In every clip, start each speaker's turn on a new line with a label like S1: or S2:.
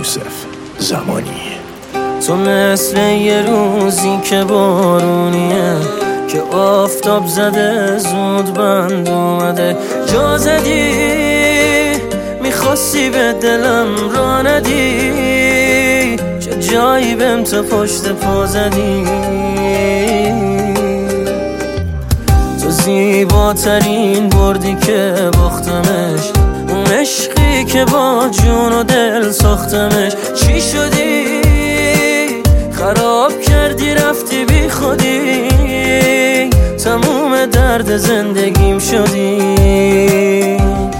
S1: یوسف زمانی.
S2: تو مثل یه روزی که بارونیه، که آفتاب زده زود بند اومده. جا زدی میخواستی به دلم را ندی، چه جایی بهم تو پشت پا زدی. تو زیباترین بردی که باختمش، اون عشقی که با جون و دل ساختمش. چی شدی؟ خراب کردی رفتی بی خودی، تموم درد زندگیم شدی.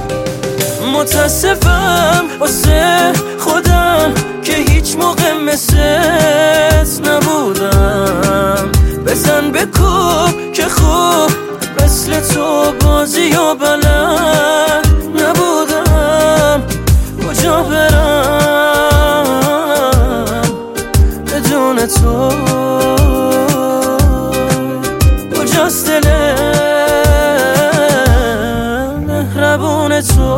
S2: متاسفم واسه خودم که هیچ موقع مثلت نبودم. بزن بکوب که خوب مثل تو بازی و بلد نبودم. کجا برم بدون تو؟ کجاست دل مهربون تو؟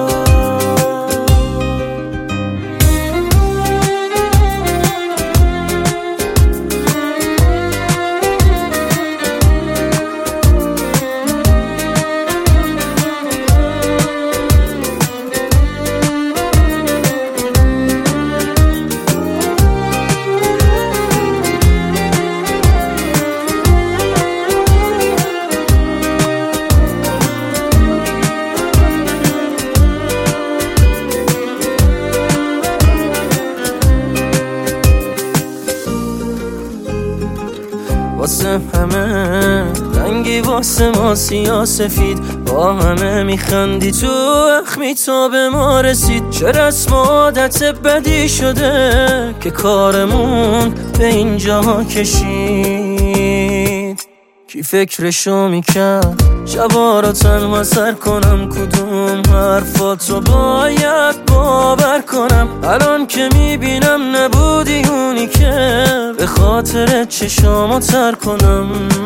S2: واسه همه رنگی، واسه ما سیاسفید، با همه میخندی، تو اخمی تا به ما رسید. چه رسم و عادت بدی شده که کارمون به اینجا کشید. کی فکرشو میکرد شبا رو تنها سر کنم، کدوم حرفاتو باید باور کنم. الان که میبینم نبودی اونی که به خاطر چشامو تر کنم.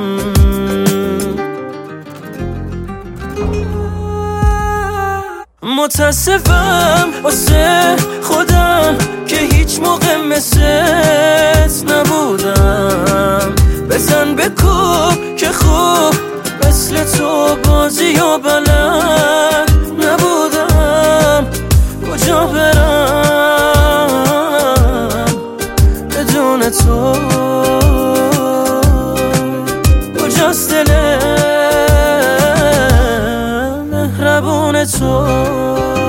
S2: متاسفم واسه خودم که هیچ موقع مثلت نبودم. بزن بکوب که خوب مثل تو بازی و بلد نبودم. کجا برم بدون تو؟ کجاست دل مهربون تو؟